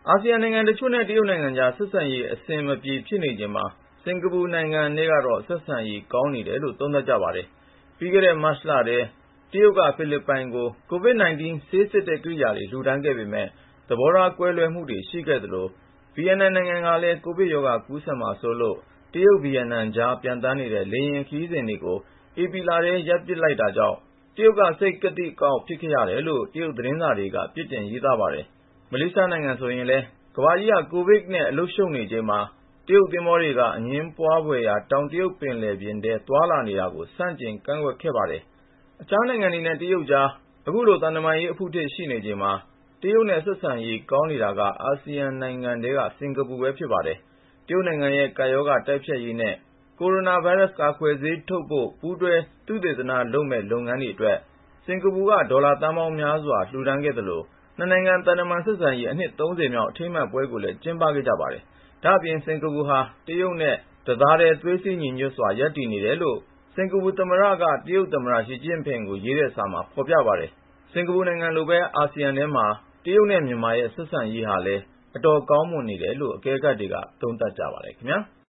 အာဆီယံနိုင်ငံတချို့နဲ့တရုတ်နိုင်ငံကြားဆက်ဆံရေးအဆင်မပြေဖြစ်နေချိန်မှာစင်ကာပူနိုင်ငံနဲ့ကတော့ဆက်ဆံရေးကောင်းနေတယ်လို့သုံးသပ်ကြပါတယ်။ပြီးခဲ့တဲ့မတ်လထဲတရုတ်ကဖိလစ်ပိုင်ကို COVID-19 ဆေးစစ်တဲ့ကိရိယာတွေလှူဒါန်းခဲ့ပေမယ့်သဘောထားကွဲလွဲမှုတွေရှိခဲ့သလိုဗီယက်နမ်နိုင်ငံကလည်းကိုဗစ်ရောဂါကူးစက်မှာစိုးလို့တရုတ်ဗီယက်နမ်ကြားပျံသန်းနေတဲ့လေယာဉ်ခရီးစဉ်တွေကိုဧပြီလထဲရပ်ပစ်လိုက်တာကြောင့်တရုတ်ကစိတ်ကသိကအောက်ဖြစ်ခဲ့ရတယ်လို့တရုတ်သတင်းစာတွေကပြစ်တင်ရေးသားပါတယ်။မလေးရှားနိုင်ငံဆိုရင်လည်းကမ္ဘာကြီးကကိုဗစ်နဲ့အလုပ်ရှုပ်နေချိန်မှာတရုတ်သင်္ဘောတွေကအငြင်းပွားဖွယ်ရာတောင်တရုတ်ပင်လယ်ပြင်ထဲသွားလာနေတာကိုဆန့်ကျင်ကန့်ကွက်ခဲ့ပါတယ်။အခြားနိုင်ငံတွေနဲ့တရုတ်ကြားအခုလိုသံတမန်ရေးအဖုထစ်ရှိနေချိန်မှာတရုတ်နဲ့ဆက်ဆံရေးကောင်းနေတာကအာဆီယံနိုင်ငံထဲကစင်ကာပူပဲဖြစ်ပါတယ်။တရုတ်နိုင်ငံရဲ့ကပ်ရောဂါတိုက်ဖျက်ရေးနဲ့ကိုရိုနာဗိုင်းရပ်စ်ကာကွယ်ဆေးထုတ်ဖို့ပူးတွဲသုတေသနလုပ်မယ့်လုပ်ငန်းတွေအတွက်စင်ကာပူကဒေါ်လာသန်းပေါင်းများစွာလှူဒါန်းခဲ့သလိုနှစ်နိုင်ငံသံတမန်ဆက်ဆံရေးအနှစ်30မြောက်အထိမ်းအမှတ်ပွဲကိုလည်းကျင်းပခဲ့ကြပါတယ်။ဒါ့အပြင်စင်ကာပူဟာတရုတ်နဲ့တသားတည်းသွေးစည်းညီညွတ်စွာရပ်တည်နေတယ်လို့စင်ကာပူသမ္မတကတရုတ်သမ္မတရှီကျင့်ဖျင်ကိုရေးတဲ့စာမှာဖော်ပြပါတယ်။စင်ကာပူနိုင်ငံလိုပဲအာဆီယံထဲမှာတရုတ်နဲ့မြန်မာရဲ့ဆက်ဆံရေးဟာလည်းအတော်ကောင်းမွန်နေတယ်လို့အကဲခတ်တွေကသုံးသပ်ကြပါတယ်ခင်ဗျာ။